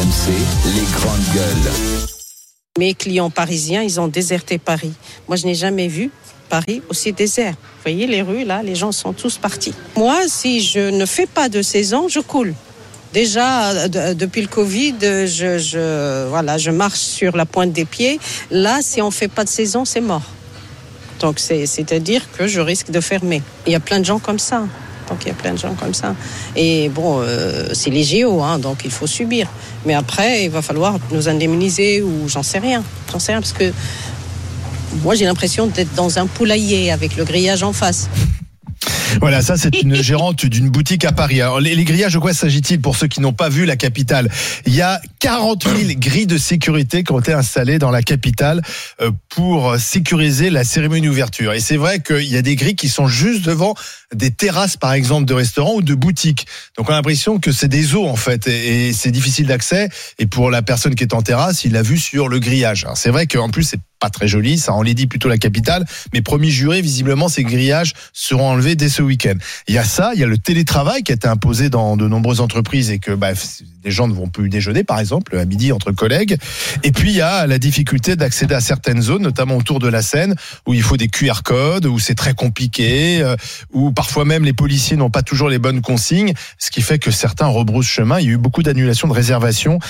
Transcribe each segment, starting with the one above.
RMC, les grandes gueules. Mes clients parisiens, ils ont déserté Paris. Moi, je n'ai jamais vu Paris aussi désert. Vous voyez les rues, là, les gens sont tous partis. Moi, si je ne fais pas de saison, je coule. Déjà, depuis le Covid, je marche sur la pointe des pieds. Là, si on ne fait pas de saison, c'est mort. Donc, c'est-à-dire que je risque de fermer. Il y a plein de gens comme ça. Et bon, c'est les JO, donc il faut subir. Mais après, il va falloir nous indemniser ou j'en sais rien, parce que moi, j'ai l'impression d'être dans un poulailler avec le grillage en face. Voilà, ça c'est une gérante d'une boutique à Paris. Alors, les grillages, de quoi s'agit-il pour ceux qui n'ont pas vu la capitale ? Il y a 40 000 grilles de sécurité qui ont été installées dans la capitale pour sécuriser la cérémonie d'ouverture. Et c'est vrai qu'il y a des grilles qui sont juste devant des terrasses, par exemple, de restaurants ou de boutiques. Donc on a l'impression que c'est des eaux en fait, et c'est difficile d'accès. Et pour la personne qui est en terrasse, il l'a vu sur le grillage. Alors, c'est vrai qu'en plus c'est pas très joli, ça enlaidit plutôt la capitale, mais promis juré, visiblement ces grillages seront enlevés dès ce week-end. Il y a ça, il y a le télétravail qui a été imposé dans de nombreuses entreprises et que les gens ne vont plus déjeuner par exemple à midi entre collègues. Et puis il y a la difficulté d'accéder à certaines zones, notamment autour de la Seine, où il faut des QR codes, où c'est très compliqué, où parfois même les policiers n'ont pas toujours les bonnes consignes, ce qui fait que certains rebroussent chemin. Il y a eu beaucoup d'annulations de réservations.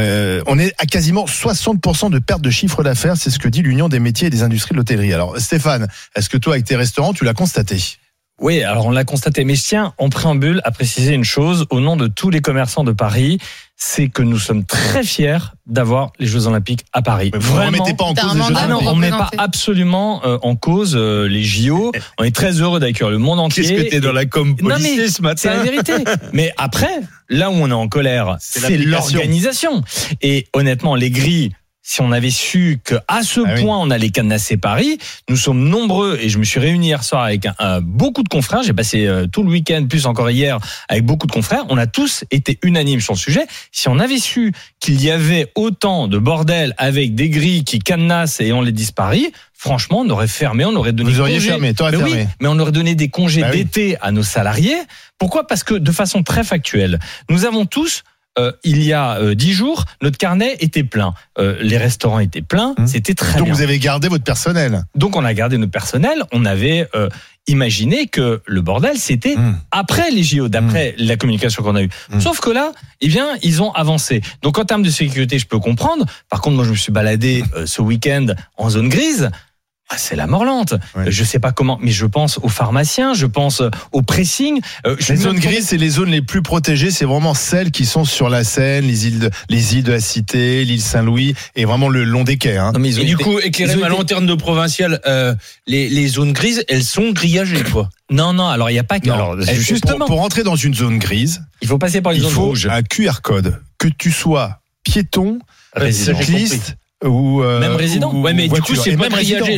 On est à quasiment 60% de perte de chiffre d'affaires, c'est ce que dit l'Union des métiers et des industries de l'hôtellerie. Alors Stéphane, est-ce que toi avec tes restaurants, tu l'as constaté ? Oui, alors on l'a constaté, mais je tiens en préambule à préciser une chose au nom de tous les commerçants de Paris, c'est que nous sommes très fiers d'avoir les Jeux Olympiques à Paris. Mais vous ne remettez pas en cause les Jeux Olympiques. Non, on ne met pas absolument en cause les JO. On est très heureux d'accueillir le monde entier. Qu'est-ce que t'es dans la com policier ce matin ? C'est la vérité. Mais après, là où on est en colère, c'est l'organisation. Et honnêtement, les grilles, si on avait su qu'à ce point on allait cadenasser Paris, nous sommes nombreux et je me suis réuni hier soir avec beaucoup de confrères. J'ai passé tout le week-end, plus encore hier, avec beaucoup de confrères. On a tous été unanimes sur le sujet. Si on avait su qu'il y avait autant de bordel avec des grilles qui cadenassent et on les disparaît, franchement, on aurait fermé, on aurait donné Vous auriez fermé, t'aurais fermé. Oui, mais on aurait donné des congés d'été à nos salariés. Pourquoi ? Parce que de façon très factuelle, nous avons tous il y a 10 jours, notre carnet était plein. Les restaurants étaient pleins, c'était très bien. Donc vous avez gardé votre personnel. Donc on a gardé notre personnel, on avait imaginé que le bordel c'était après les JO, d'après la communication qu'on a eue. Sauf que là, ils ont avancé. Donc en termes de sécurité, je peux comprendre. Par contre, moi je me suis baladé ce week-end en zone grise. C'est la mort lente. Je sais pas comment, mais je pense aux pharmaciens, je pense au pressing. Les zones grises, c'est les zones les plus protégées. C'est vraiment celles qui sont sur la Seine, les îles de la Cité, l'île Saint-Louis, et vraiment le long des quais. Non, mais du coup, éclairez ma lanterne de provinciale. Les zones grises, elles sont grillagées, quoi. Non. Alors il y a pas que. Alors, justement, pour rentrer dans une zone grise, il faut passer par une zone rouge. Un QR code. Que tu sois piéton, cycliste. Ou même résident. Mais voiture. Du coup c'est pas grillagé.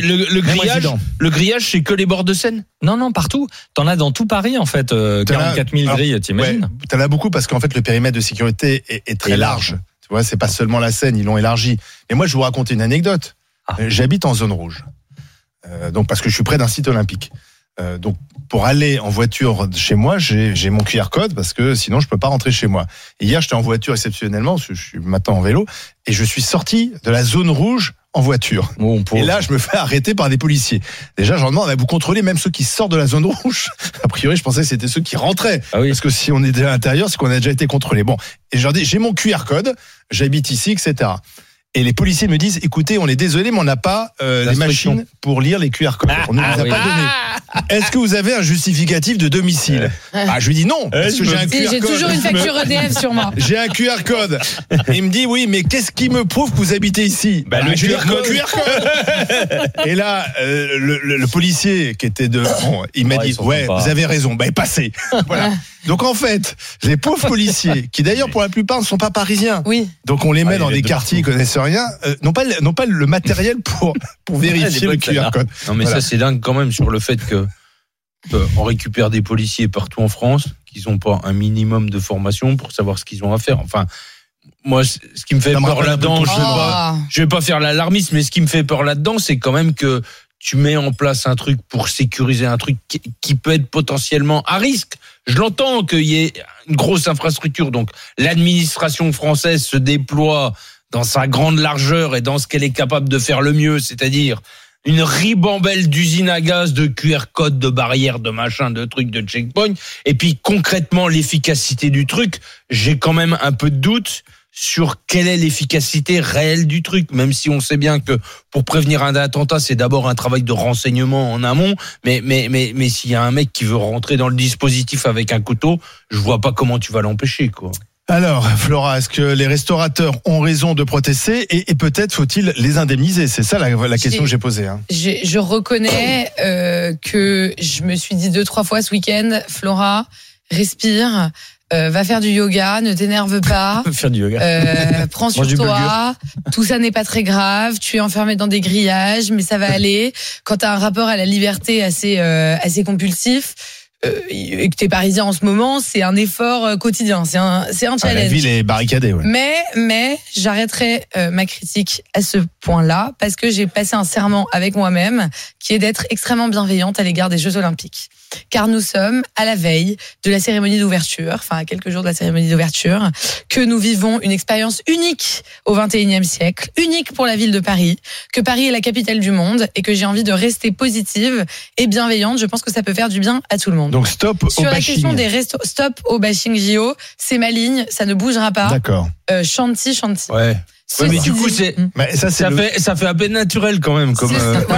Le grillage c'est que les bords de Seine. Non, partout. T'en as dans tout Paris en fait. 44 000 grilles, t'imagines ? T'en as beaucoup parce qu'en fait le périmètre de sécurité est très large. Tu vois, c'est pas seulement la Seine, ils l'ont élargi. Et moi je vais vous raconter une anecdote. J'habite en zone rouge, donc parce que je suis près d'un site olympique. Donc pour aller en voiture chez moi, j'ai mon QR code parce que sinon je peux pas rentrer chez moi. Et hier j'étais en voiture exceptionnellement, parce que je suis maintenant en vélo, et je suis sorti de la zone rouge en voiture. Et là je me fais arrêter par des policiers. Déjà j'en demande à vous contrôler même ceux qui sortent de la zone rouge. A priori je pensais que c'était ceux qui rentraient. Parce que si on est déjà à l'intérieur, c'est qu'on a déjà été contrôlé. Bon, et je leur dis j'ai mon QR code, j'habite ici, etc. Et les policiers me disent, écoutez, on est désolé, mais on n'a pas les machines pour lire les QR codes. On ne nous a pas donné. Est-ce que vous avez un justificatif de domicile ? Je lui dis non, parce que j'ai un QR code. J'ai toujours une facture EDF sur moi. J'ai un QR code. Et il me dit, oui, mais qu'est-ce qui me prouve que vous habitez ici ? Le QR code. Et là, le policier qui était devant, il m'a dit, vous avez raison, passez. Voilà. Donc en fait, les pauvres policiers, qui d'ailleurs pour la plupart ne sont pas parisiens, donc on les met dans des quartiers, ils connaissent rien, n'ont pas le matériel pour vérifier le QR code. Non mais ça c'est dingue quand même sur le fait que on récupère des policiers partout en France qui n'ont pas un minimum de formation pour savoir ce qu'ils ont à faire. Enfin, moi, ce qui me fait peur là-dedans, je vais pas faire l'alarmiste, mais ce qui me fait peur là-dedans, c'est quand même que tu mets en place un truc pour sécuriser un truc qui peut être potentiellement à risque. Je l'entends qu'il y ait une grosse infrastructure, donc l'administration française se déploie dans sa grande largeur et dans ce qu'elle est capable de faire le mieux, c'est-à-dire une ribambelle d'usines à gaz, de QR code, de barrières, de machin, de trucs, de checkpoint. Et puis concrètement, l'efficacité du truc, j'ai quand même un peu de doute sur quelle est l'efficacité réelle du truc, même si on sait bien que pour prévenir un attentat, c'est d'abord un travail de renseignement en amont, mais s'il y a un mec qui veut rentrer dans le dispositif avec un couteau, je vois pas comment tu vas l'empêcher, quoi. Alors, Flora, est-ce que les restaurateurs ont raison de protester et peut-être faut-il les indemniser? C'est ça la question que j'ai posée. Hein. Je reconnais que je me suis dit 2-3 fois ce week-end, Flora, respire. Va faire du yoga, ne t'énerve pas. Faire du yoga. Prends sur toi. Tout ça n'est pas très grave. Tu es enfermé dans des grillages, mais ça va aller. Quand t'as un rapport à la liberté assez compulsif, et que t'es parisien en ce moment, c'est un effort quotidien. C'est un challenge. La ville est barricadée, ouais. Mais j'arrêterai ma critique à ce point-là parce que j'ai passé un serment avec moi-même qui est d'être extrêmement bienveillante à l'égard des Jeux Olympiques. Car nous sommes à la veille de la cérémonie d'ouverture, enfin à quelques jours de la cérémonie d'ouverture, que nous vivons une expérience unique au XXIe siècle, unique pour la ville de Paris, que Paris est la capitale du monde et que j'ai envie de rester positive et bienveillante. Je pense que ça peut faire du bien à tout le monde. Donc stop au bashing. Sur la question des stop au bashing JO, c'est ma ligne, ça ne bougera pas. D'accord. Chanty. Ouais. Oui, mais du coup, ça fait un peu naturel quand même comme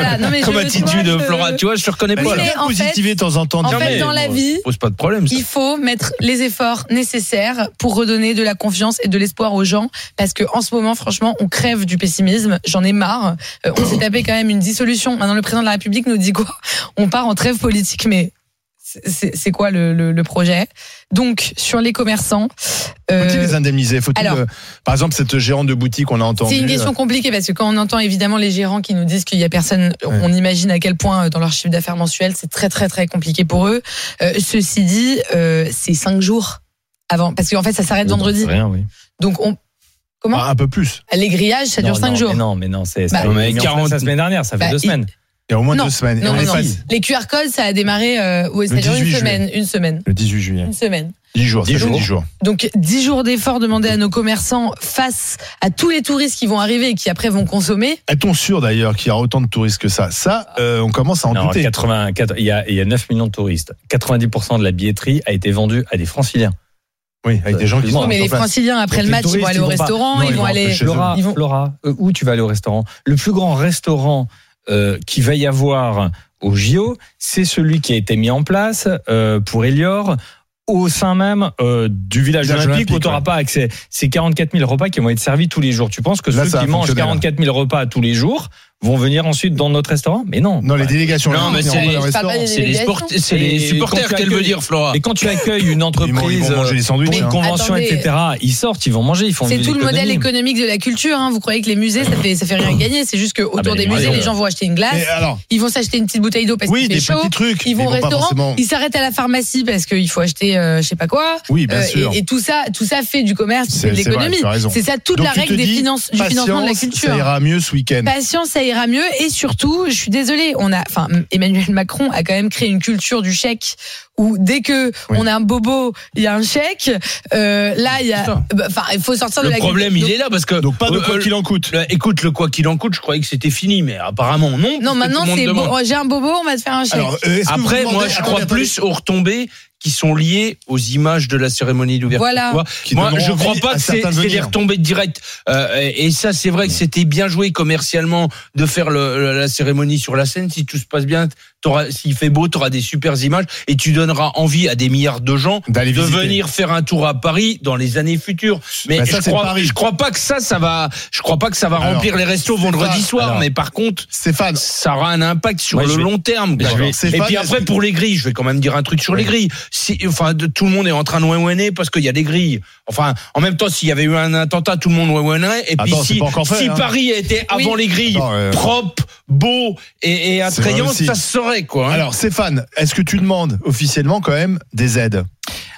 attitude, Flora. Tu vois, je te reconnais pas. Mais positiver de temps en temps. En fait, dans la vie, pose pas de problème. Il faut mettre les efforts nécessaires pour redonner de la confiance et de l'espoir aux gens, parce que en ce moment, franchement, on crève du pessimisme. J'en ai marre. On s'est tapé quand même une dissolution. Maintenant, le président de la République nous dit quoi? On part en trêve politique, mais c'est quoi le projet? Donc sur les commerçants, faut-il les indemniser? Faut-il, par exemple, cette gérante de boutique qu'on a entendue? C'est une question compliquée parce que quand on entend évidemment les gérants qui nous disent qu'il y a personne, on imagine à quel point dans leur chiffre d'affaires mensuel c'est très très très compliqué pour eux. Ceci dit, c'est 5 jours avant, parce qu'en fait ça s'arrête vendredi. C'est rien, oui. Donc comment? Un peu plus. Les grillages, ça dure 5 jours. Mais non, c'est 40 la semaine dernière, ça fait 2 semaines. Il y a au moins 2 semaines. Non. Les QR codes, ça a démarré ça dure une semaine. Le 18 juillet. Une semaine. 10 jours. Donc 10 jours d'efforts demandés à nos commerçants face à tous les touristes qui vont arriver et qui après vont consommer. Est-on sûr d'ailleurs qu'il y aura autant de touristes que ça? Ça, on commence à en douter. Il y a 9 millions de touristes. 90% de la billetterie a été vendue à des Franciliens. Oui, avec des gens qui sont. Mais les Franciliens après le match, ils vont aller au restaurant, ils vont aller. Flora, où tu vas aller au restaurant? Le plus grand restaurant qui va y avoir au JO, c'est celui qui a été mis en place pour Elior au sein même du village olympique où tu n'auras pas accès. C'est 44 000 repas qui vont être servis tous les jours. Tu penses que ceux qui mangent 44 000 repas tous les jours vont venir ensuite dans notre restaurant? Mais non. Non, les délégations. Non, mais c'est les supporters qu'elle veut dire, Flora. Et quand tu accueilles une entreprise, ils vont manger des sandwichs, pour une convention, etc., ils sortent, ils vont manger, ils font c'est tout le modèle économique de la culture. Vous croyez que les musées, ça fait rien gagner? C'est juste que autour des musées, les gens vont acheter une glace, ils vont s'acheter une petite bouteille d'eau parce qu'il fait chaud. Ils vont au restaurant, ils s'arrêtent à la pharmacie parce qu'il faut acheter, je sais pas quoi. Oui, bien sûr. Et tout ça fait du commerce, c'est de l'économie. C'est ça toute la règle du financement de la culture. Ça ira mieux ce week-end. Patience, ça ira mieux. Et surtout, je suis désolée, Emmanuel Macron a quand même créé une culture du chèque où dès que on a un bobo, il y a un chèque. Là, il y a, il faut sortir de la. Le problème, il est là parce que donc pas de quoi qu'il en coûte. Écoute, le quoi qu'il en coûte, je croyais que c'était fini, mais apparemment non. Non, maintenant c'est j'ai un bobo, on va te faire un chèque. Alors, après, moi, je crois plus aux retombées qui sont liées aux images de la cérémonie d'ouverture. Voilà. Moi, je crois pas que c'est des retombées directes. Et ça, c'est vrai que c'était bien joué commercialement de faire la cérémonie sur la scène. Si tout se passe bien, s'il fait beau, tu auras des super images et tu donneras envie à des milliards de gens de venir faire un tour à Paris dans les années futures. Mais je crois pas que ça va remplir les restos vendredi soir. Mais par contre, Stéphane, ça aura un impact sur le long terme. Et puis après, pour les grilles, je vais quand même dire un truc sur les grilles. Tout le monde est en train de ououiner parce qu'il y a des grilles. Enfin, en même temps, s'il y avait eu un attentat, tout le monde ououinerait. Et puis si Paris était avant les grilles, propre, beau et attrayant, ça se saurait, quoi. Alors, Stéphane, est-ce que tu demandes officiellement quand même des aides?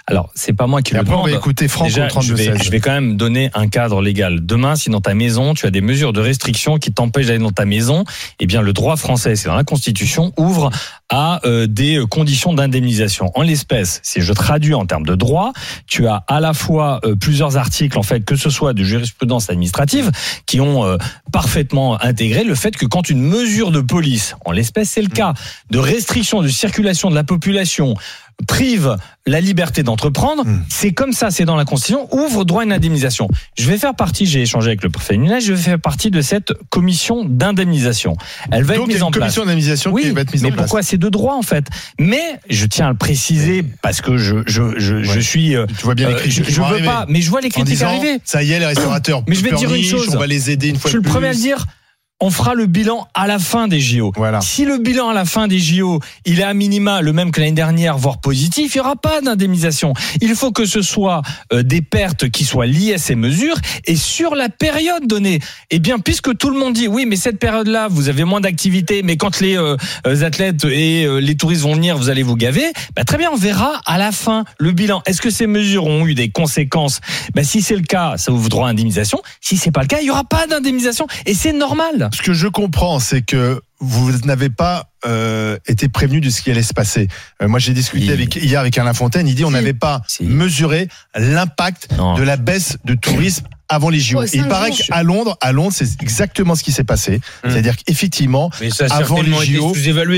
Alors, c'est pas moi qui le Après, on demande. va écouter Franck Déjà, au 32-16. je vais quand même donner un cadre légal. Demain, si dans ta maison, tu as des mesures de restriction qui t'empêchent d'aller dans ta maison, eh bien, le droit français, c'est dans la Constitution, ouvre à des conditions d'indemnisation. En l'espèce, si je traduis en termes de droit, tu as à la fois plusieurs articles, en fait, que ce soit de jurisprudence administrative, qui ont parfaitement intégré le fait que quand une mesure de police, en l'espèce, c'est le cas, de restriction de circulation de la population, prive la liberté d'entreprendre, c'est comme ça, c'est dans la Constitution, ouvre droit à une indemnisation. Je vais faire partie, j'ai échangé avec le préfet Nunez, je vais faire partie de cette commission d'indemnisation. Elle va être mise en place. Commission d'indemnisation qui va être mise en place. Mais pourquoi c'est de droit en fait? Mais je tiens à le préciser parce que je suis. Tu vois bien les critiques. Je veux pas, mais je vois les critiques arriver. Ça y est, les restaurateurs. Mais je vais te dire une chose. On va les aider une fois de plus. Je suis le premier à le dire. On fera le bilan à la fin des JO. Voilà. Si le bilan à la fin des JO, il est à minima le même que l'année dernière, voire positif, il n'y aura pas d'indemnisation. Il faut que ce soit des pertes qui soient liées à ces mesures et sur la période donnée. Eh bien, puisque tout le monde dit oui, mais cette période-là, vous avez moins d'activité, mais quand les athlètes et les touristes vont venir, vous allez vous gaver. Bah, très bien, on verra à la fin le bilan. Est-ce que ces mesures ont eu des conséquences? Bah, si c'est le cas, ça ouvre droit à indemnisation. Si c'est pas le cas, il n'y aura pas d'indemnisation et c'est normal. Ce que je comprends, c'est que vous n'avez pas été prévenu de ce qui allait se passer. Moi, j'ai discuté hier avec Alain Fontaine. Il dit on n'avait pas mesuré l'impact de la baisse de tourisme avant les JO. Il paraît qu'à Londres, c'est exactement ce qui s'est passé. C'est-à-dire qu'effectivement, avant les JO,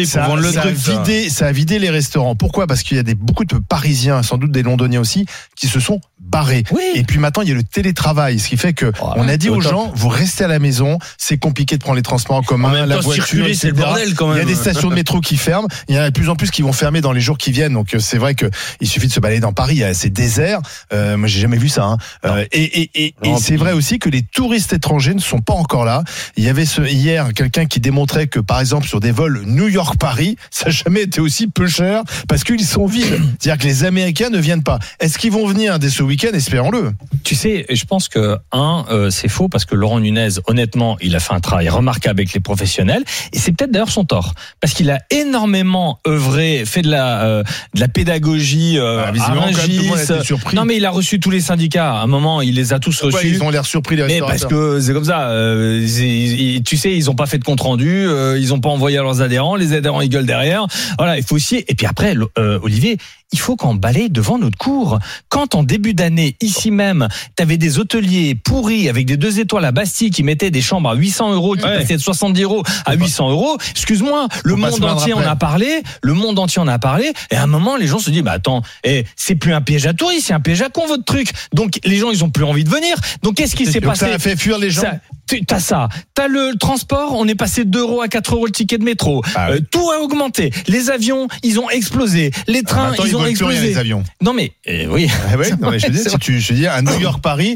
ça a vidé les restaurants. Pourquoi? Parce qu'il y a beaucoup de Parisiens, sans doute des Londoniens aussi, qui se sont barrés. Oui. Et puis maintenant, il y a le télétravail, ce qui fait que on a dit aux gens, vous restez à la maison, c'est compliqué de prendre les transports en commun, la voiture, etc. C'est le bordel quand même. Il y a des stations de métro qui ferment. Il y en a de plus en plus qui vont fermer dans les jours qui viennent. Donc c'est vrai que il suffit de se balader dans Paris, c'est désert. Moi, j'ai jamais vu ça. Et c'est vrai aussi que les touristes étrangers ne sont pas encore là. Il y avait hier quelqu'un qui démontrait que, par exemple, sur des vols New York-Paris, ça n'a jamais été aussi peu cher parce qu'ils sont vides. C'est-à-dire que les Américains ne viennent pas. Est-ce qu'ils vont venir dès ce week-end? Espérons-le. Tu sais, je pense que c'est faux parce que Laurent Nunez, honnêtement, il a fait un travail remarquable avec les professionnels et c'est peut-être d'ailleurs son tort parce qu'il a énormément œuvré, fait de la pédagogie. Visiblement, quand même, tout le monde a été surpris. Non, mais il a reçu tous les syndicats. À un moment, il les a tous reçus. Ils ont l'air surpris, les restaurateurs. Mais parce que c'est comme ça. Tu sais, ils ont pas fait de compte rendu, ils ont pas envoyé à leurs adhérents. Les adhérents ils gueulent derrière. Voilà, il faut aussi. Et puis après, Olivier, il faut qu'on balaye devant notre cour. Quand en début d'année, ici même, t'avais des hôteliers pourris avec des 2 étoiles à Bastille qui mettaient des chambres à 800 €, qui passaient de 70 € à 800 €. Excuse-moi, le monde entier en a parlé. Le monde entier en a parlé. Et à un moment, les gens se disent, bah attends, c'est plus un piège à touristes, c'est un piège à con votre truc. Donc les gens, ils ont plus envie de venir. Donc qu'est-ce qui s'est passé? Ça a fait fuir les gens. T'as le transport, on est passé de 2 € à 4 € le ticket de métro. Tout a augmenté. Les avions, ils ont explosé. Les trains, ils ont explosé. Les avions. Non mais oui. Non, mais je te dis, un New York Paris.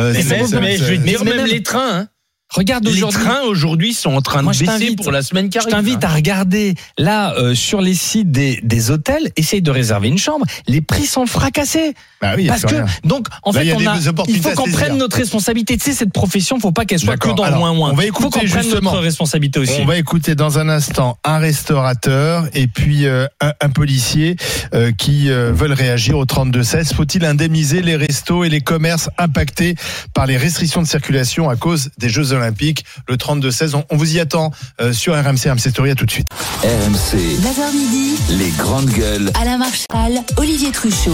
Même les trains. Regarde aujourd'hui. Les trains aujourd'hui sont en train de baisser pour la semaine qui arrive. Je t'invite à regarder là sur les sites des hôtels, essaye de réserver une chambre. Les prix sont fracassés. Bah oui, parce que donc en fait il faut qu'on prenne notre responsabilité. Tu sais, cette profession, faut pas qu'elle soit que dans le moins. On va écouter justement notre responsabilité aussi. On va écouter dans un instant un restaurateur et puis un policier qui veulent réagir au 32-16. Faut-il indemniser les restos et les commerces impactés par les restrictions de circulation à cause des Jeux Olympiques? Le 32-16, on vous y attend sur RMC Story. À tout de suite. RMC, 9h midi, les grandes gueules. Alain Marchal, Olivier Truchot.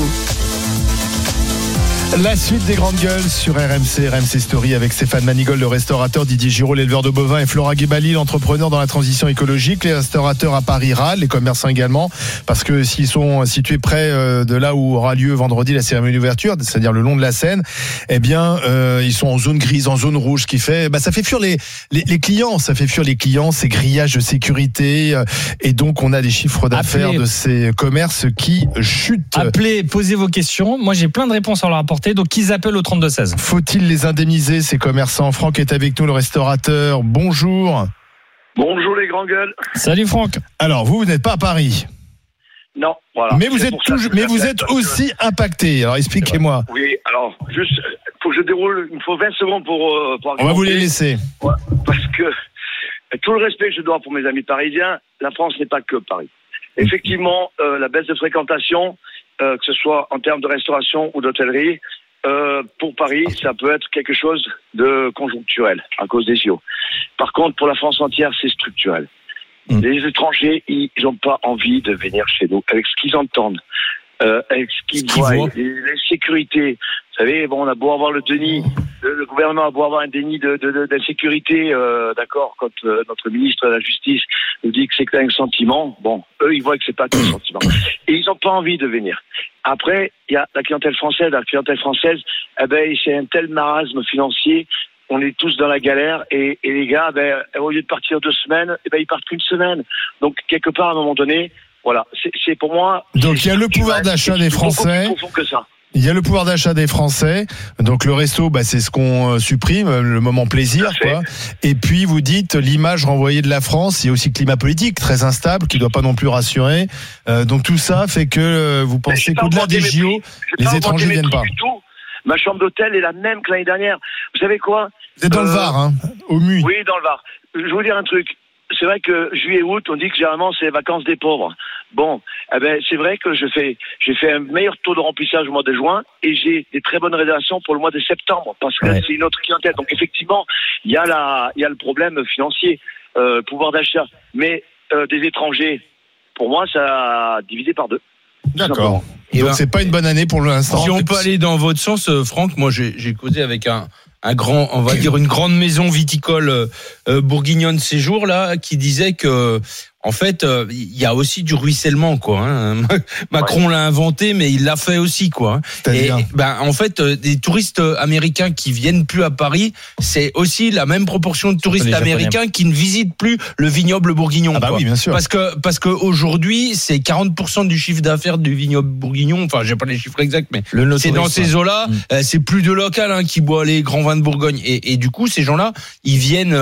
La suite des grandes gueules sur RMC Story avec Stéphane Manigold, le restaurateur, Didier Giraud, l'éleveur de bovins, et Flora Guébali, l'entrepreneur dans la transition écologique. Les restaurateurs à Paris râlent, les commerçants également, parce que s'ils sont situés près de là où aura lieu vendredi la cérémonie d'ouverture, c'est-à-dire le long de la Seine, eh bien, ils sont en zone grise, en zone rouge, ce qui fait, ça fait fuir les clients, ces grillages de sécurité, et donc on a des chiffres d'affaires de ces commerces qui chutent. Appelez, posez vos questions. Moi, j'ai plein de réponses à leur apporter. Donc ils appellent au 32-16. Faut-il les indemniser, ces commerçants? Franck est avec nous, le restaurateur. Bonjour. Bonjour les grands gueules. Salut Franck. Alors vous n'êtes pas à Paris. Non, voilà. Mais vous êtes aussi impacté. Alors expliquez-moi. Oui, alors juste, faut que je déroule. Il me faut 20 secondes pour on va vous les laisser. Ouais, parce que tout le respect que je dois pour mes amis parisiens, la France n'est pas que Paris. Effectivement, la baisse de fréquentation que ce soit en termes de restauration ou d'hôtellerie, pour Paris, ça peut être quelque chose de conjoncturel à cause des JO. Par contre, pour la France entière, c'est structurel. Les étrangers, ils n'ont pas envie de venir chez nous avec ce qu'ils entendent, avec ce qu'ils voient, les sécurités. Vous savez, bon, on a beau avoir le déni, le gouvernement a beau avoir un déni d'insécurité, d'accord, quand notre ministre de la Justice nous dit que c'est un sentiment, bon, eux, ils voient que c'est pas qu'un sentiment. Et ils n'ont pas envie de venir. Après, il y a la clientèle française. La clientèle française, c'est un tel marasme financier, on est tous dans la galère, et les gars, au lieu de partir 2 semaines, ils partent qu'une semaine. Donc, quelque part, à un moment donné, voilà, c'est pour moi... Donc, il y a le pouvoir d'achat des Français. Beaucoup plus profond que ça. Il y a le pouvoir d'achat des Français. Donc le resto, c'est ce qu'on supprime, le moment plaisir, quoi. Et puis vous dites l'image renvoyée de la France. Il y a aussi le climat politique très instable qui ne doit pas non plus rassurer. Donc tout ça fait que vous pensez qu'au-delà des JO, les étrangers viennent pas. Ma chambre d'hôtel est la même que l'année dernière. Vous savez quoi ? Vous êtes dans le Var, hein, au MU. Oui, dans le Var. Je vais vous dire un truc. C'est vrai que juillet-août, on dit que généralement c'est les vacances des pauvres. Bon, c'est vrai que j'ai fait un meilleur taux de remplissage au mois de juin et j'ai des très bonnes réservations pour le mois de septembre parce que c'est une autre clientèle. Donc effectivement, il y a le problème financier, pouvoir d'achat, mais des étrangers. Pour moi, ça a divisé par 2. D'accord. Et donc c'est pas une bonne année pour l'instant. Si on peut aller dans votre sens, Franck, moi j'ai causé avec un grand, on va dire une grande maison viticole bourguignonne ces jours-là, qui disait que en fait il y a aussi du ruissellement, quoi. Hein. Macron l'a inventé, mais il l'a fait aussi, quoi. Et en fait, des touristes américains qui viennent plus à Paris, c'est aussi la même proportion de touristes américains qui ne visitent plus le vignoble bourguignon. Ah bah oui, bien sûr. Parce que aujourd'hui, c'est 40% du chiffre d'affaires du vignoble bourguignon. Enfin, j'ai pas les chiffres exacts, mais c'est dans ces eaux-là. C'est plus de local qui boit les grands vins de Bourgogne. Et du coup, ces gens-là, ils viennent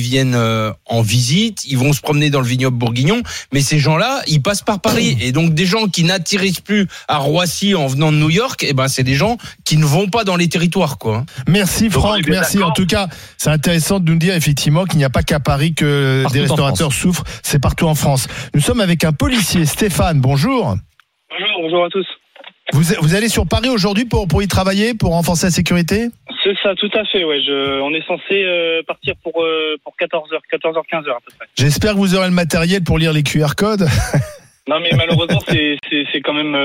en visite, ils vont se promener dans le vignoble bourguignon. Mais ces gens-là, ils passent par Paris. Et donc, des gens qui n'atterrissent plus à Roissy en venant de New York, c'est des gens qui ne vont pas dans les territoires, quoi. Merci Franck, merci. En tout cas, c'est intéressant de nous dire effectivement qu'il n'y a pas qu'à Paris que des restaurateurs souffrent. C'est partout en France. Nous sommes avec un policier, Stéphane. Bonjour. Bonjour à tous. Vous allez sur Paris aujourd'hui pour y travailler, pour renforcer la sécurité ? C'est ça, tout à fait, ouais. On est censé partir pour 14h, 15h à peu près. J'espère que vous aurez le matériel pour lire les QR codes. Non, mais malheureusement, c'est quand même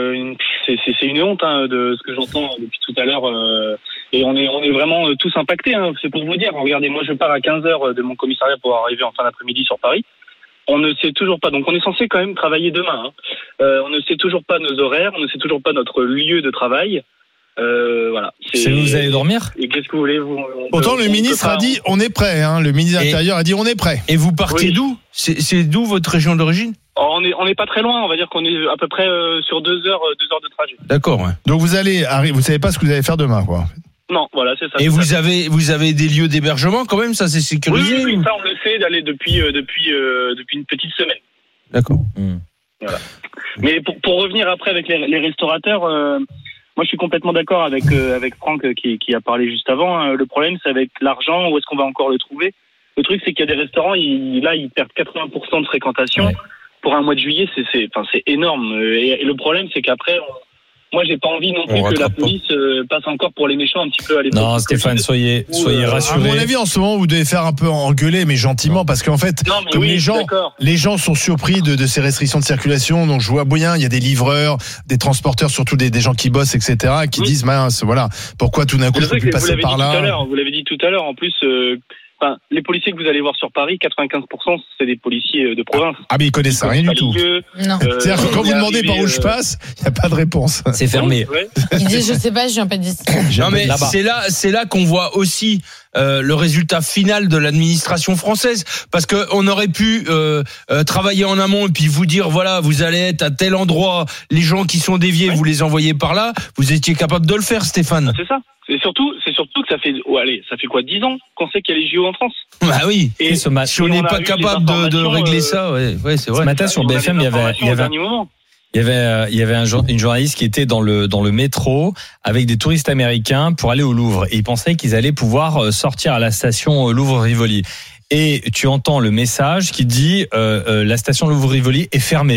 c'est une honte de ce que j'entends depuis tout à l'heure. Et on est vraiment tous impactés. C'est pour vous dire. Regardez, moi, je pars à 15h de mon commissariat pour arriver en fin d'après-midi sur Paris. On ne sait toujours pas. Donc, on est censé quand même travailler demain. On ne sait toujours pas nos horaires. On ne sait toujours pas notre lieu de travail. Voilà. C'est où vous allez dormir ? Et qu'est-ce que vous voulez Pourtant, le ministre a dit on est prêt. Le ministre de l'Intérieur a dit on est prêt. Et vous partez d'où ? C'est d'où votre région d'origine ? On est pas très loin. On va dire qu'on est à peu près sur 2 heures de trajet. D'accord. Ouais. Donc vous savez pas ce que vous allez faire demain, quoi. Non, voilà, c'est ça. Et vous avez des lieux d'hébergement quand même, ça c'est sécurisé ? Oui, ça on le sait d'aller depuis une petite semaine. D'accord. Voilà. Mais pour revenir après avec les restaurateurs, moi je suis complètement d'accord avec Franck qui a parlé juste avant. Le problème c'est avec l'argent, où est-ce qu'on va encore le trouver ? Le truc c'est qu'il y a des restaurants, ils perdent 80% de fréquentation. Ouais. Pour un mois de juillet, c'est énorme. Et le problème c'est qu'après moi, j'ai pas envie non plus que la police passe encore pour les méchants un petit peu à l'époque. Non, Stéphane, soyez rassurés. À mon avis, en ce moment, vous devez faire un peu engueuler, mais gentiment, parce qu'en fait, comme les gens sont surpris de ces restrictions de circulation. Donc, je vois bien, il y a des livreurs, des transporteurs, surtout des gens qui bossent, etc., qui disent, mince, voilà, pourquoi tout d'un coup, je peux plus passer par là. Vous l'avez dit tout à l'heure. En plus, les policiers que vous allez voir sur Paris, 95%, c'est des policiers de province. Ah, mais ils connaissent rien du tout. Non. C'est-à-dire que quand vous demandez par où je passe, il n'y a pas de réponse. C'est fermé. Il dit, je sais pas, je viens pas d'ici. Non, mais c'est là qu'on voit aussi le résultat final de l'administration française, parce que on aurait pu travailler en amont et puis vous dire voilà, vous allez être à tel endroit, les gens qui sont déviés, vous les envoyez par là. Vous étiez capable de le faire, Stéphane. C'est ça. C'est surtout que ça fait quoi, 10 ans qu'on sait qu'il y a les JO en France. Bah oui. Et si on n'est pas capable de régler ça, ouais, c'est vrai. Ce matin sur BFM, il y avait une journaliste qui était dans le métro avec des touristes américains pour aller au Louvre. Et ils pensaient qu'ils allaient pouvoir sortir à la station Louvre-Rivoli. Et tu entends le message qui dit la station Louvre-Rivoli est fermée.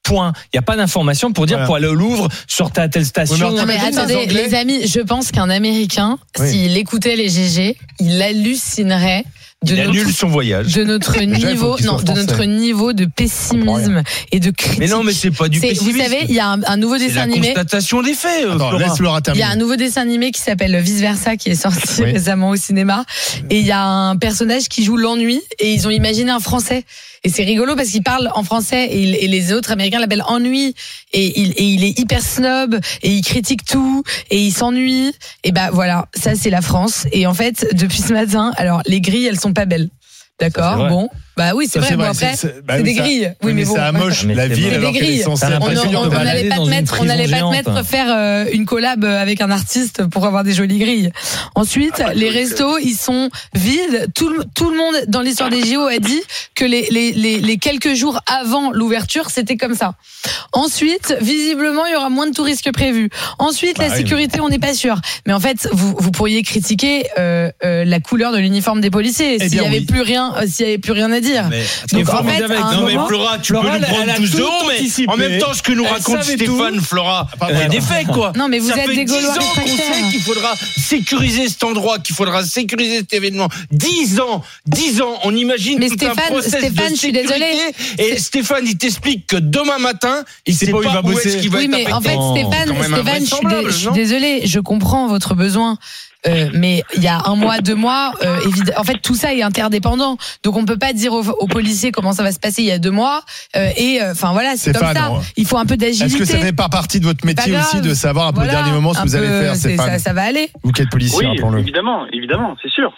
Point. Il n'y a pas d'information pour dire, pour aller au Louvre, sortez à telle station. Non, mais attendez, les amis, je pense qu'un Américain, s'il écoutait les GG, il hallucinerait. Il annule son voyage. De notre niveau de pessimisme et de critique. Mais non, mais c'est pas du pessimisme. Vous savez, il y a un nouveau dessin animé. C'est la constatation des faits. Laisse Laura terminer. Il y a un nouveau dessin animé qui s'appelle Vice Versa qui est sorti récemment au cinéma. Et il y a un personnage qui joue l'ennui et ils ont imaginé un Français. Et c'est rigolo parce qu'il parle en français et les autres Américains l'appellent ennui. Et il est hyper snob et il critique tout et il s'ennuie. Et bah voilà, ça c'est la France. Et en fait, depuis ce matin, alors les grilles, elles sont pas belles. D'accord, bon. Bah oui, c'est vrai. Bon, après, c'est des grilles. Oui, mais bon. C'est amoche, la ville, alors qu'elle est censée être on n'allait pas te mettre faire une collab avec un artiste pour avoir des jolies grilles. Ensuite, les restos, ils sont vides. Tout le monde dans l'histoire des JO a dit que les quelques jours avant l'ouverture, c'était comme ça. Ensuite, visiblement, il y aura moins de touristes que prévu. Ensuite, la sécurité, on n'est pas sûr. Mais en fait, vous pourriez critiquer la couleur de l'uniforme des policiers s'il y avait plus rien à dire. Donc en fait, mais Flora, tu peux nous prendre tous de haut, mais en même temps, ce que nous raconte Stéphane, Flora, il y a des faits, quoi. Non, mais vous êtes des Gaulois réfractaires. Ça fait 10 ans qu'on sait qu'il faudra sécuriser cet endroit, qu'il faudra sécuriser cet événement. 10 ans, on imagine tout un process de sécurité. Je suis désolée. Et Stéphane, il t'explique que demain matin, il sait pas où il va bosser. Oui, mais en fait, Stéphane, je suis désolée, je comprends votre besoin. Mais il y a 1 mois, 2 mois, en fait tout ça est interdépendant. Donc on peut pas dire aux policiers comment ça va se passer il y a 2 mois. Enfin voilà, c'est comme ça. Il faut un peu d'agilité. Est-ce que ça fait pas partie de votre métier aussi de savoir un peu au dernier moment ce que vous allez faire, Stéphane ? Ça va aller. Vous qui êtes policier, rappelons-le. Évidemment, c'est sûr.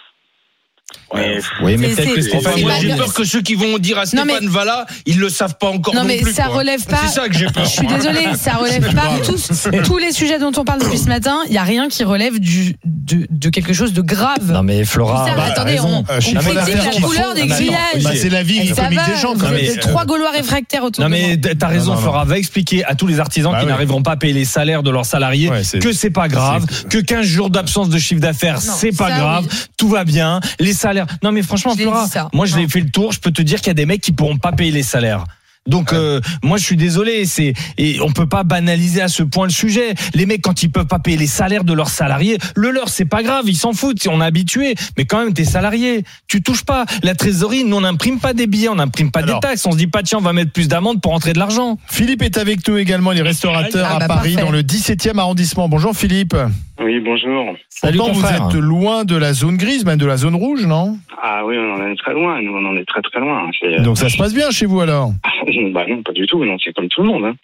Oui, mais peut-être que Stéphane. Moi, j'ai peur que ceux qui vont dire à Stéphane Vala, ils le savent pas encore non plus. Non, mais ça relève pas. C'est ça que j'ai peur. Je suis désolée, ça relève pas tous les sujets dont on parle depuis ce matin. Il y a rien qui relève de quelque chose de grave. Non, mais Flora. Attendez, on critique la couleur des grillages. C'est la vie économique des gens. Vous êtes 3 Gaulois réfractaires autour de moi. Non, mais t'as raison, Flora. Va expliquer à tous les artisans qui n'arriveront pas à payer les salaires de leurs salariés que c'est pas grave, que 15 jours d'absence de chiffre d'affaires, c'est pas grave, tout va bien, les salaires. Non, mais franchement, Flora, moi je l'ai fait le tour, je peux te dire qu'il y a des mecs qui pourront pas payer les salaires. Donc moi je suis désolé, et on peut pas banaliser à ce point le sujet. Les mecs, quand ils peuvent pas payer les salaires de leurs salariés, leur c'est pas grave, ils s'en foutent, on est habitué. Mais quand même, t'es salarié, tu touches pas la trésorerie. Nous on n'imprime pas des billets, on n'imprime pas des taxes. On se dit pas tiens on va mettre plus d'amendes pour rentrer de l'argent. Philippe est avec nous également, les restaurateurs à Paris, dans le 17e arrondissement. Bonjour Philippe. Oui, bonjour. Salut, pourtant, vous êtes loin de la zone grise, même de la zone rouge, non ? Ah oui, on en est très loin. Nous, on en est très très loin. Donc ça se passe bien chez vous alors ? Bah non, pas du tout. Non, c'est comme tout le monde. Hein.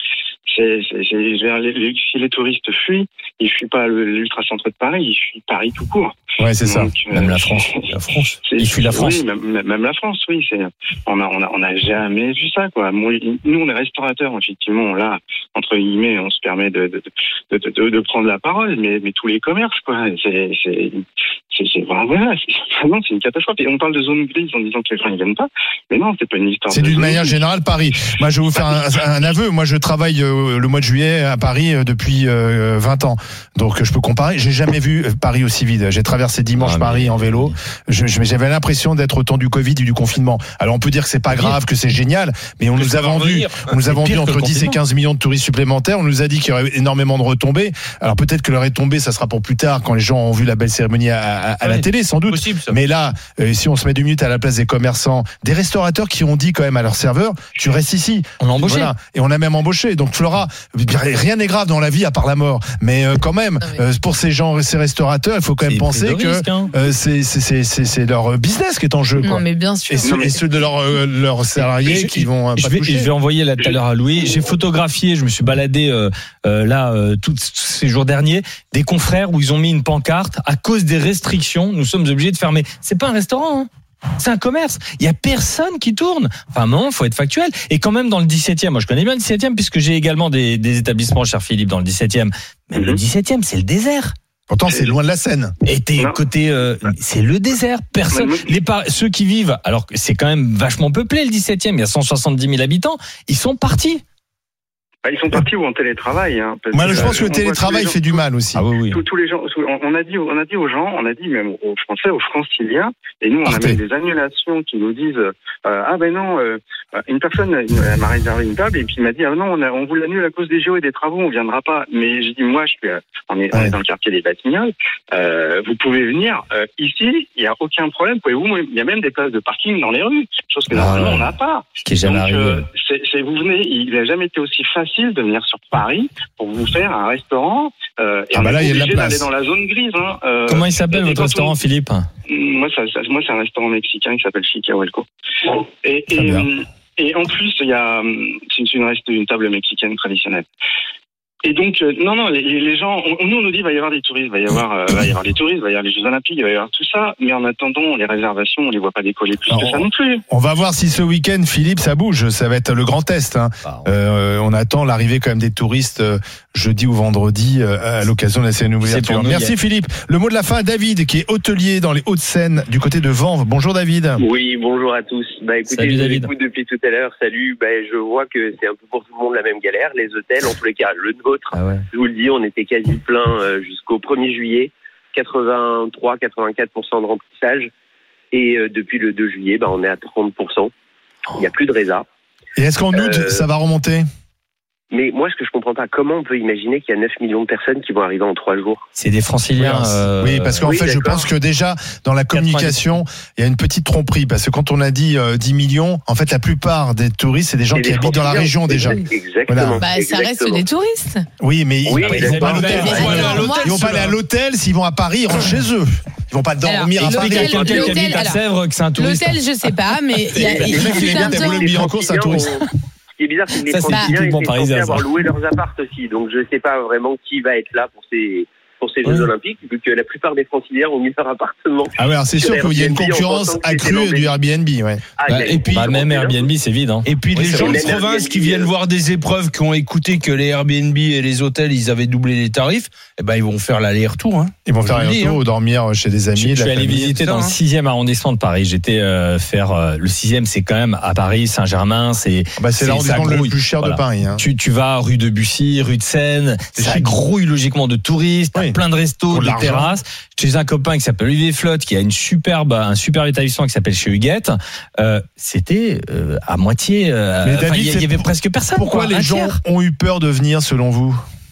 Si les touristes fuient, ils fuient pas l'ultra-centre de Paris, ils fuient Paris tout court. Ouais, c'est ça. Même la France. Ils fuient la France. Oui, même la France, oui. On a jamais vu ça, quoi. Nous, on est restaurateurs, effectivement. Là, entre guillemets, on se permet de prendre la parole, mais tous les commerces, quoi. C'est vraiment, c'est une catastrophe. Et on parle de zone grise en disant que les gens ne viennent pas. Mais non, c'est pas une histoire. C'est d'une manière générale Paris. Moi, je vais vous faire un aveu. Moi, je travaille le mois de juillet à Paris depuis 20 ans. Donc, je peux comparer. J'ai jamais vu Paris aussi vide. J'ai traversé dimanche Paris en vélo. J'avais l'impression d'être au temps du Covid et du confinement. Alors, on peut dire que c'est pas grave, que c'est génial, mais on nous a vendu entre 10 et 15 millions de touristes supplémentaires. On nous a dit qu'il y aurait énormément de retombées. Alors, peut-être que les retombées, ça sera pour plus tard, quand les gens ont vu la belle cérémonie à la télé, sans doute. Possible, mais là, si on se met 2 minutes à la place des commerçants, des restaurateurs qui ont dit quand même à leurs serveurs, tu restes ici. On a embauché. Voilà. Et on a même embauché. Donc Flora, rien n'est grave dans la vie à part la mort. Mais quand même, pour ces restaurateurs, il faut quand même penser que c'est leur business qui est en jeu. Quoi. Non, mais bien sûr. Et ceux de leurs salariés qui vont pas toucher. Je vais envoyer là tout à l'heure à Louis. J'ai photographié, je me suis baladé tous ces jours derniers, des confrères où ils ont mis une pancarte à cause des restrictions. Nous sommes obligés de fermer. C'est pas un restaurant, hein. C'est un commerce. Il y a personne qui tourne. Enfin, à un moment, faut être factuel. Et quand même dans le 17e, moi je connais bien le 17e puisque j'ai également des établissements, cher Philippe, dans le 17e. Même le 17e, c'est le désert. Pourtant, c'est loin de la Seine. Et t'es côté, c'est le désert. Personne, ceux qui vivent, alors que c'est quand même vachement peuplé le 17e, il y a 170 000 habitants, ils sont partis. Ils sont partis ou en télétravail. Hein, Moi, je pense que le télétravail fait du mal aussi. Ah oui. Tous les gens, on a dit aux gens, on a dit même aux Français, aux Franciliens, et nous on a même des annulations qui nous disent une personne m'a réservé une table et puis il m'a dit on vous l'annule à cause des JO et des travaux, on viendra pas. Mais je dis on est dans le quartier des Batignolles, vous pouvez venir ici, il y a aucun problème. Il y a même des places de parking dans les rues, chose que normalement on n'a pas. Ce qui est jamais arrivé. Vous venez, il n'a jamais été aussi facile de venir sur Paris pour vous faire un restaurant. Et on est obligé d'aller dans la zone grise. Comment il s'appelle votre restaurant, Philippe? Moi, c'est un restaurant mexicain qui s'appelle Chicahuelco. Et en plus, c'est une table mexicaine traditionnelle. Et donc, les gens, on nous dit, il va y avoir des touristes, il va y avoir les touristes, il va y avoir les Jeux Olympiques, il va y avoir tout ça. Mais en attendant, les réservations, on les voit pas décoller plus que ça non plus. On va voir si ce week-end, Philippe, ça bouge. Ça va être le grand test. Hein. On attend l'arrivée quand même des touristes jeudi ou vendredi à l'occasion de la scène ouverture. Merci Philippe. Le mot de la fin, David, qui est hôtelier dans les Hauts-de-Seine, du côté de Vanves. Bonjour David. Oui, bonjour à tous. Écoutez, salut, je vous David. écoute depuis tout à l'heure. Salut. Je vois que c'est un peu pour tout le monde la même galère. Les hôtels, en tous les cas, le nôtre. Je vous le dis, on était quasi plein jusqu'au 1er juillet, 83-84% de remplissage. Et depuis le 2 juillet, on est à 30%. Il n'y a plus de résa. Et est-ce qu'en août, ça va remonter ? Mais moi, ce que je comprends pas, comment on peut imaginer qu'il y a 9 millions de personnes qui vont arriver en 3 jours ? C'est des Franciliens. Oui, parce qu'en fait, je pense que déjà, dans la communication, il y a une petite tromperie. Parce que quand on a dit 10 millions, en fait, la plupart des touristes, c'est des gens qui habitent dans la région déjà. Exactement. Voilà. Ça reste des touristes. Oui, mais ils vont pas à l'hôtel. Ils vont pas aller à l'hôtel. S'ils vont à Paris, ils rentrent chez eux. Ils vont pas dormir à Paris. Quelqu'un qui habite à Sèvres, que c'est un touriste. L'hôtel, je sais pas, mais il y a le billet en cours, c'est un touriste. Ce qui est bizarre, c'est que les Franciliens étaient censés avoir loué leurs apparts aussi. Donc, je ne sais pas vraiment qui va être là pour ces Jeux Olympiques, vu que la plupart des Franciliens ont mis leur appartement. Ah ouais, alors c'est sûr qu'il y a une concurrence accrue du Airbnb, ouais. Et puis, même Airbnb, c'est vide. Hein. Et puis les gens de province qui viennent voir des épreuves, qui ont écouté que les Airbnb et les hôtels, ils avaient doublé les tarifs, ils vont faire l'aller-retour. Hein. Ils vont faire l'aller-retour ou dormir chez des amis. Je suis allé visiter dans le 6e arrondissement de Paris. J'étais faire le 6e, c'est quand même à Paris, Saint-Germain, c'est l'arrondissement le plus cher de Paris. Hein. Tu vas rue de Bussy, rue de Seine, ça grouille logiquement de touristes, plein de restos, de terrasses. J'ai un copain qui s'appelle Olivier Flotte, qui a un superbe établissement qui s'appelle chez Huguette. C'était à moitié. Il y avait presque personne. Pourquoi les gens ont eu peur de venir, selon vous?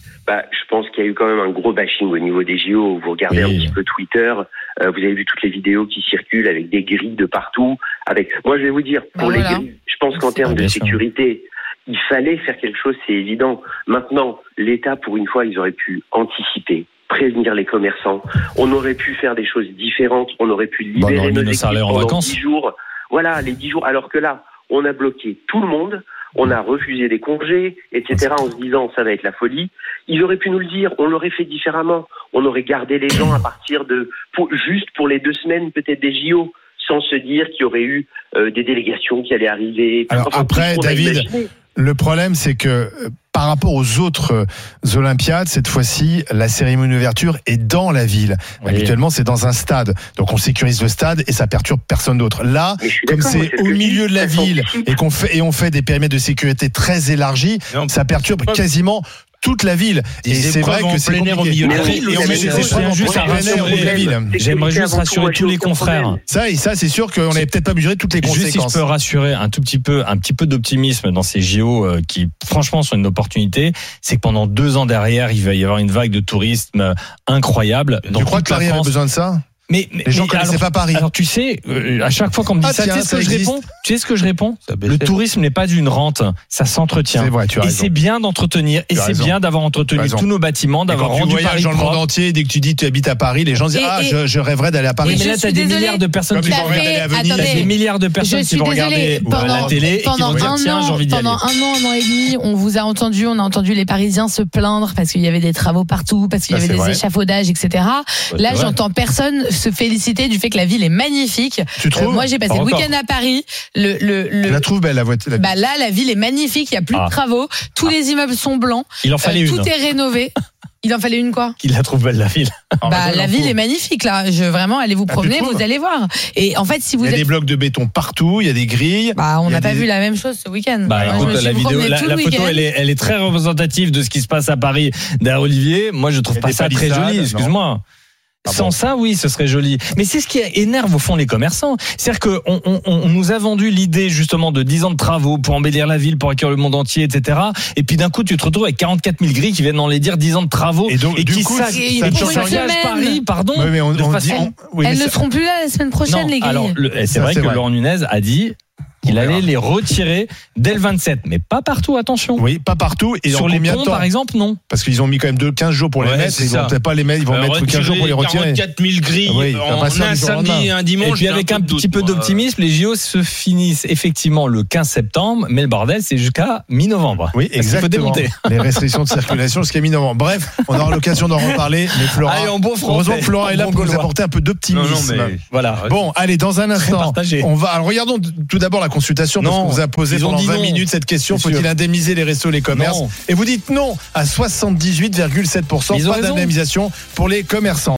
Je pense qu'il y a eu quand même un gros bashing au niveau des JO. Vous regardez un petit peu Twitter, vous avez vu toutes les vidéos qui circulent avec des grilles de partout. Moi, je vais vous dire, pour les grilles, je pense qu'en termes de sécurité, il fallait faire quelque chose, c'est évident. Maintenant, l'État, pour une fois, ils auraient pu anticiper, prévenir les commerçants. On aurait pu faire des choses différentes. On aurait pu libérer nos équipes pendant 10 jours. Voilà, les 10 jours. Alors que là, on a bloqué tout le monde. On a refusé des congés, etc. en se disant ça va être la folie. Ils auraient pu nous le dire. On l'aurait fait différemment. On aurait gardé les gens à partir juste pour les 2 semaines peut-être des JO, sans se dire qu'il y aurait eu des délégations qui allaient arriver. Alors après, David, le problème c'est que par rapport aux autres Olympiades, cette fois-ci, la cérémonie d'ouverture est dans la ville. Oui. Habituellement, c'est dans un stade. Donc, on sécurise le stade et ça perturbe personne d'autre. Là, comme c'est au milieu de la ville et on fait des périmètres de sécurité très élargis, ça perturbe quasiment toute la ville. Et c'est vrai que c'est plein air au milieu de la ville. Et on met des épreuves juste à J'aimerais juste rassurer tous les confrères. Ça, c'est sûr qu'on n'avait peut-être pas mesuré toutes les conséquences. Juste si je peux rassurer un petit peu d'optimisme dans ces JO qui, franchement, sont une opportunité, c'est que pendant 2 ans derrière, il va y avoir une vague de tourisme incroyable. Tu crois que Paris a besoin de ça? Mais les gens connaissaient pas Paris. Alors tu sais, à chaque fois qu'on me dit ça, tu sais ce que je réponds Le tourisme n'est pas une rente, ça s'entretient. C'est vrai, tu as raison. Et c'est bien d'entretenir, et c'est bien d'avoir entretenu tous nos bâtiments, d'avoir rendu Paris dans le monde entier. Dès que tu dis tu habites à Paris, les gens disent je rêverais d'aller à Paris. Mais là, t'as des milliards de personnes qui vont regarder à Venise, des milliards de personnes qui vont regarder la télé et qui vont dire tiens, j'ai envie d'y aller. Pendant un an et demi, on vous a entendu, on a entendu les Parisiens se plaindre parce qu'il y avait des travaux partout, parce qu'il y avait des échafaudages, etc. Là, j'entends personne se féliciter du fait que la ville est magnifique. Tu trouves moi, j'ai passé le week-end à Paris. Tu la trouves belle, la voiture? Là, la ville est magnifique. Il n'y a plus de travaux. Tous les immeubles sont blancs. Il en fallait tout est rénové. Il en fallait une quoi? Qu'il la trouve belle, la ville. La ville est magnifique, là. Vraiment, allez vous promener, vous allez voir. Et en fait, si vous il y a des blocs de béton partout, il y a des grilles. On n'a pas vu la même chose ce week-end. Écoute, la vidéo, la photo, elle est très représentative de ce qui se passe à Paris derrière Olivier. Moi, je trouve pas ça très joli, excuse-moi. Sans ça, oui, ce serait joli. Mais c'est ce qui énerve au fond les commerçants. C'est-à-dire qu'on nous a vendu l'idée justement de 10 ans de travaux pour embellir la ville, pour accueillir le monde entier, etc. Et puis d'un coup, tu te retrouves avec 44 000 grilles qui viennent dans les dire 10 ans de travaux et qui s'engagent Paris, pardon. Ouais, mais elles ne seront plus là la semaine prochaine, les grilles. Alors, c'est vrai que Laurent Nunez a dit qu'il allait les retirer dès le 27, mais pas partout, attention. Oui, pas partout. Et sur les ponts, par exemple, non. Parce qu'ils ont mis quand même 15 jours pour les mettre. Ils vont peut-être pas les mettre. Ils vont mettre 15 jours pour les retirer. 44 000 grilles en un samedi et un dimanche. Et puis avec un petit peu d'optimisme, les JO se finissent effectivement le 15 septembre, mais le bordel, c'est jusqu'à mi-novembre. Oui, exactement. Les restrictions de circulation jusqu'à mi-novembre. Bref, on aura l'occasion d'en reparler. Mais Flora, heureusement que Flora est là pour nous apporter un peu d'optimisme. Voilà. Bon, allez, dans un instant, on va. Alors, regardons tout d'abord la consultation. Parce qu'on vous a posé pendant 20 minutes cette question. Faut-il indemniser les restos, les commerces? Et vous dites non à 78,7%. Pas d'indemnisation pour les commerçants.